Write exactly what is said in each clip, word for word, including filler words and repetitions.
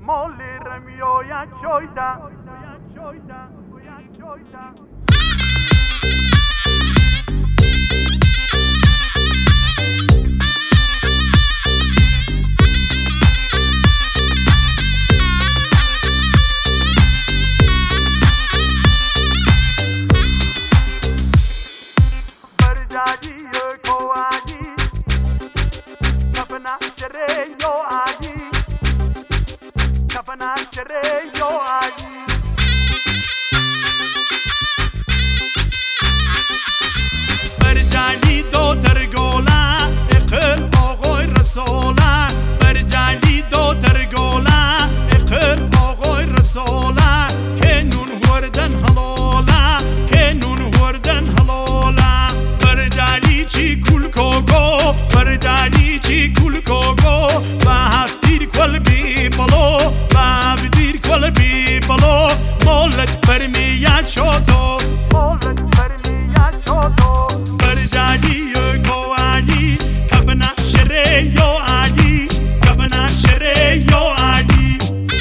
molli remio ya choita ya choita ya choita. برجالی دو ترگولا اقل آقای رسولا برجالی دو ترگولا اقل آقای رسولا که نون وردن حلالا که نون وردن حلالا برجالی چی کل کوگو برجالی چی کل کوگو و هفتیر کل بی بلو و هفتیر کل بی بلو مولد برمیا چوتو مولد برمیا چوتو برجالی کوانی کبنا شره یو علی کبنا شره یو علی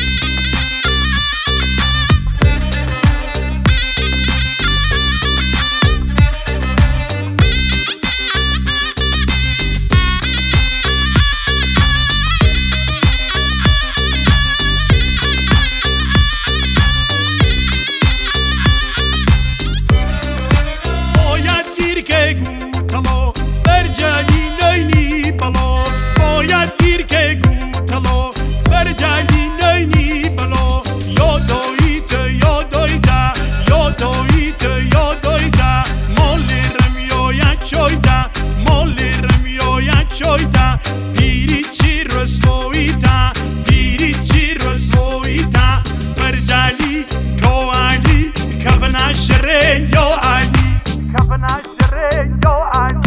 برجالی نینی بلو باید دیر که گوتلو برجالی نینی بلو یا دویت یا دویتا یا دویت یا دویتا مولی رمیو یا چویتا مولی رمیو یا چویتا پیری چی رسویتا پیری چی رسویتا برجالی کوانی کبنا شره یا علی کبنا شره یا علی.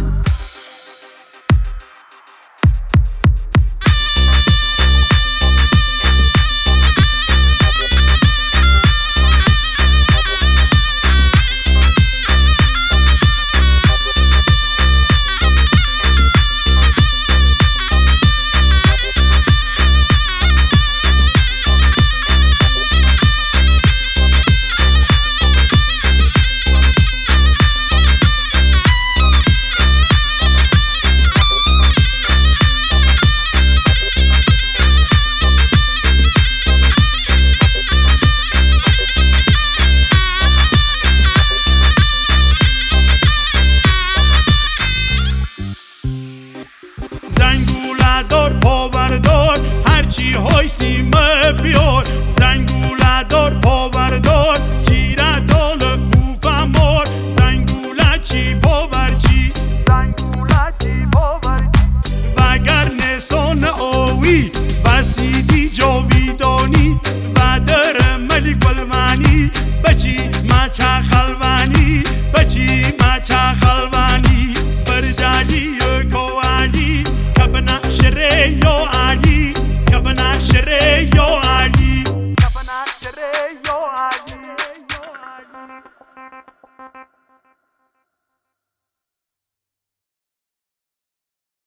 زنگولادور پاوردور هرچی هایسی مبیار زنگولادور پاوردور جیره دال بوفمار زنگولا چی پاورچی زنگولا چی پاورچی بگر نسان آوی بسیدی جاویدانی بدر ملک المانی بچی مچه خلوانی بچی